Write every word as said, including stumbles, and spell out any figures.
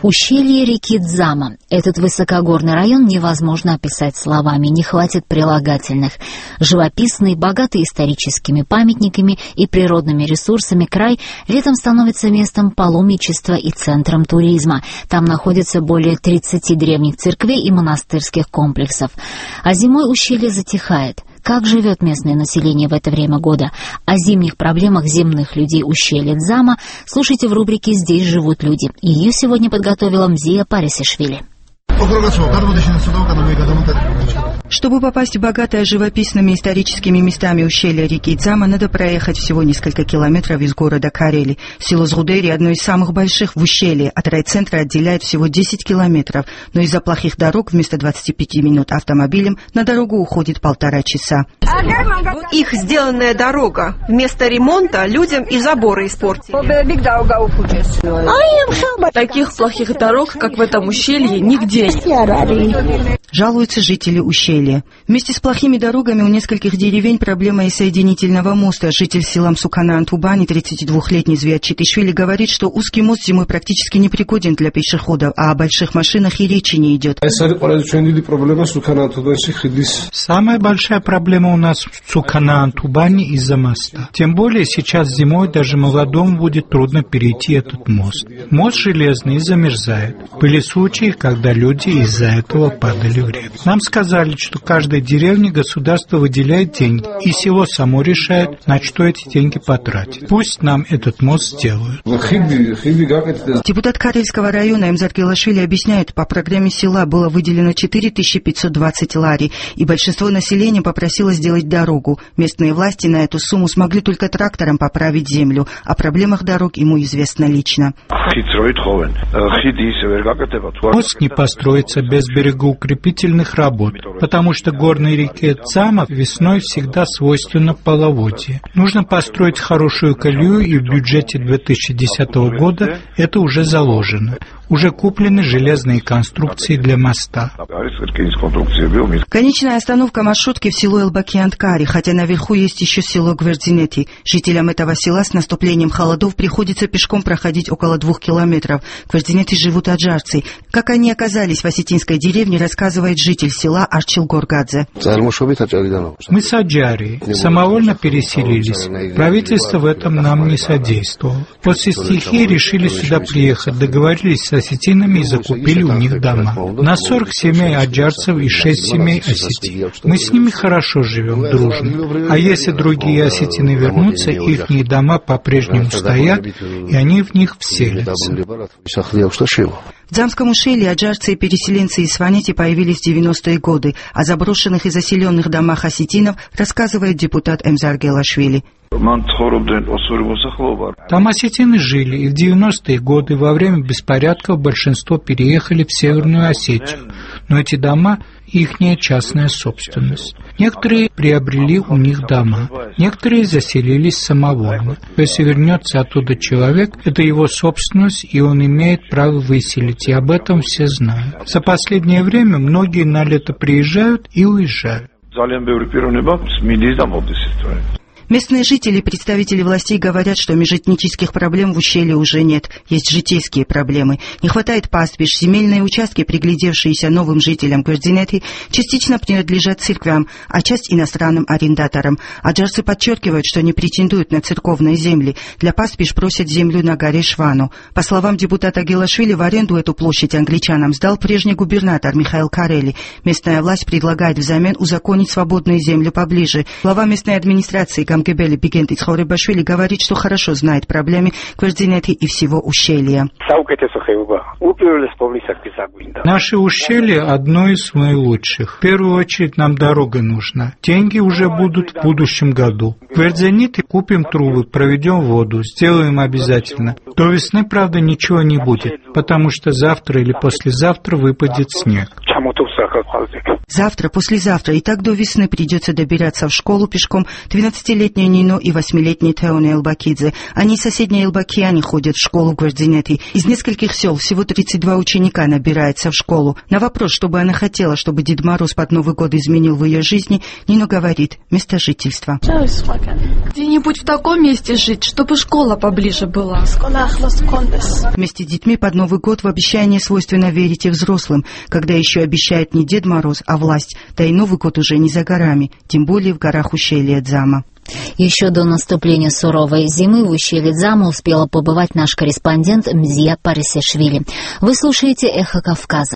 Ущелье реки Дзама. Этот высокогорный район невозможно описать словами, не хватит прилагательных. Живописный, богатый историческими памятниками и природными ресурсами край летом становится местом паломничества и центром туризма. Там находится более тридцати древних церквей и монастырских комплексов. А зимой ущелье затихает. Как живет местное население в это время года? О зимних проблемах земных людей ущелья Дзама слушайте в рубрике «Здесь живут люди». Ее сегодня подготовила Мзия Парисишвили. Чтобы попасть в богатое живописными историческими местами ущелья реки Дзама, надо проехать всего несколько километров из города Карели. Село Згудери – одно из самых больших в ущелье. От райцентра отделяет всего десять километров, но из-за плохих дорог вместо двадцати пяти минут автомобилем на дорогу уходит полтора часа. Их сделанная дорога. Вместо ремонта людям и заборы испортили. Таких плохих дорог, как в этом ущелье, нигде нет. Жалуются жители ущелья. Вместе с плохими дорогами у нескольких деревень проблема и соединительного моста. Житель села Мсукана-Антубани, тридцатидвухлетний Звиат Читишвили, говорит, что узкий мост зимой практически не пригоден для пешеходов, а о больших машинах и речи не идет. Самая большая проблема у нас в Мсукана-Антубани из-за моста. Тем более сейчас зимой даже молодому будет трудно перейти этот мост. Мост железный и замерзает. Были случаи, когда люди из-за этого падали в реку. Нам сказали, что каждой деревне государство выделяет деньги, и село само решает, на что эти деньги потратить. Пусть нам этот мост сделают. Депутат Карельского района Эмзар Гелашвили объясняет, по программе села было выделено четыре тысячи пятьсот двадцать лари, и большинство населения попросило сделать дорогу. Местные власти на эту сумму смогли только трактором поправить землю. О проблемах дорог ему известно лично. Мост не построится без берегоукрепительных работ, потому что горной реке Дзама весной всегда свойственно половодье. Нужно построить хорошую колею, и в бюджете две тысячи десятого года это уже заложено. Уже куплены железные конструкции для моста. Конечная остановка маршрутки в село Элбаки-Анткари, хотя наверху есть еще село Гвердзинети. Жителям этого села с наступлением холодов приходится пешком проходить около двух километров. В Гвердзинети живут аджарцы. Как они оказались в осетинской деревне, рассказывает житель села Арчил Горгадзе. Мы с Аджари самовольно переселились. Правительство в этом нам не содействовало. После стихии решили сюда приехать, договорились с осетинами и закупили у них дома. На сорок семей аджарцев и шесть семей осетин. Мы с ними хорошо живем, дружно. А если другие осетины вернутся, их дома по-прежнему стоят, и они в них вселятся. В Дзамском ущелье аджарцы и переселенцы из Сванети появились в девяностые годы. О заброшенных и заселенных домах осетинов рассказывает депутат Эмзар Гелашвили. Там осетины жили, и в девяностые годы во время беспорядков большинство переехали в Северную Осетию. Но эти дома – ихняя частная собственность. Некоторые приобрели у них дома, некоторые заселились самовольно. Если вернется оттуда человек, это его собственность, и он имеет право выселить, и об этом все знают. За последнее время многие на лето приезжают и уезжают. Местные жители и представители властей говорят, что межэтнических проблем в ущелье уже нет. Есть житейские проблемы. Не хватает пастбищ, земельные участки, приглядевшиеся новым жителям Гвердзинети, частично принадлежат церквям, а часть иностранным арендаторам. Аджарцы подчеркивают, что не претендуют на церковные земли. Для пастбищ просят землю на горе Швану. По словам депутата Гелашвили, в аренду эту площадь англичанам сдал прежний губернатор Михаил Карели. Местная власть предлагает взамен узаконить свободную землю поближе. Глава местной администрации Гамгебели Бигенти Цхоребашвили говорит, что хорошо знает проблемы Гвердзинети и всего ущелья. Наше ущелье одно из наилучших. В первую очередь нам дорога нужна. Деньги уже будут в будущем году. В Гвердзинети купим трубы, проведем воду, сделаем обязательно. До весны, правда, ничего не будет, потому что завтра или послезавтра выпадет снег. Завтра, послезавтра и так до весны придется добираться в школу пешком двенадцатилетняя Нино и восьмилетний Теоне Элбакидзе. Они соседние элбакияне ходят в школу Гвардинети. Из нескольких сел всего тридцать два ученика набирается в школу. На вопрос, что бы она хотела, чтобы Дед Мороз под Новый год изменил в ее жизни, Нино говорит: место жительства. Где-нибудь в таком месте жить, чтобы школа поближе была. Вместе с детьми под Новый год в обещание свойственно верить и взрослым, когда еще обещает не Дед Мороз, а власть. Да и Новый год уже не за горами, тем более в горах ущелья Дзама. Еще до наступления суровой зимы в ущелье Дзама успела побывать наш корреспондент Мзия Парисешвили. Вы слушаете «Эхо Кавказа».